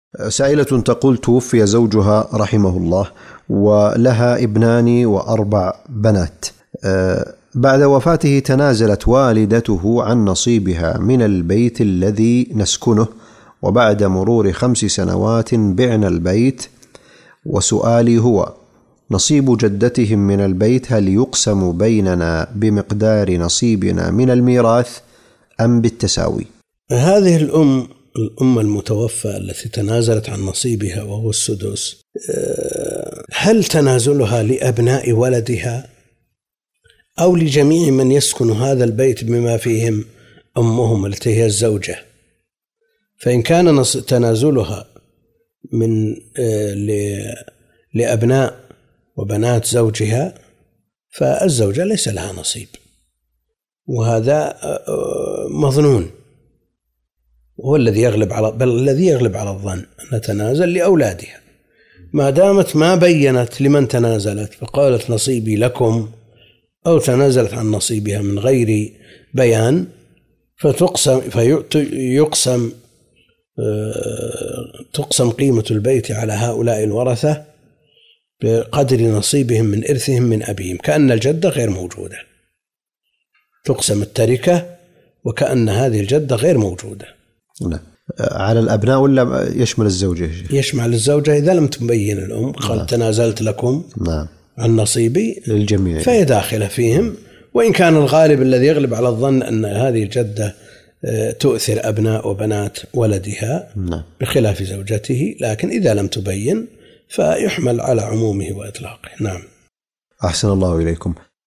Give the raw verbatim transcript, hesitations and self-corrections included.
سائلة تقول: توفي زوجها رحمه الله ولها ابنان وأربع بنات. بعد وفاته تنازلت والدته عن نصيبها من البيت الذي نسكنه، وبعد مرور خمس سنوات بعنا البيت. وسؤالي هو: نصيب جدتهم من البيت هل يقسم بيننا بمقدار نصيبنا من الميراث أم بالتساوي؟ هذه الأم الأم المتوفى التي تنازلت عن نصيبها وهو السدس، هل تنازلها لأبناء ولدها أو لجميع من يسكن هذا البيت بما فيهم أمهم التي هي الزوجة؟ فإن كان تنازلها من لأبناء وبنات زوجها فالزوجة ليس لها نصيب، وهذا مظنون، هو الذي يغلب على بل الذي يغلب على الظن أن تنازل لأولادها، ما دامت ما بينت لمن تنازلت فقالت نصيبي لكم، أو تنازلت عن نصيبها من غير بيان، فتقسم فيقسم تقسم قيمة البيت على هؤلاء الورثة بقدر نصيبهم من إرثهم من أبيهم، كأن الجدة غير موجودة، تقسم التركة وكأن هذه الجدة غير موجودة. لا. على الأبناء ولا يشمل الزوجة؟ يشمل الزوجة إذا لم تبين الأم قال تنازلت لكم نعم. عن نصيبي للجميع، فهي داخلة فيهم، وإن كان الغالب الذي يغلب على الظن أن هذه الجدة تؤثر أبناء وبنات ولدها نعم. بخلاف زوجته، لكن إذا لم تبين فيحمل على عمومه وإطلاقه. نعم. أحسن الله إليكم.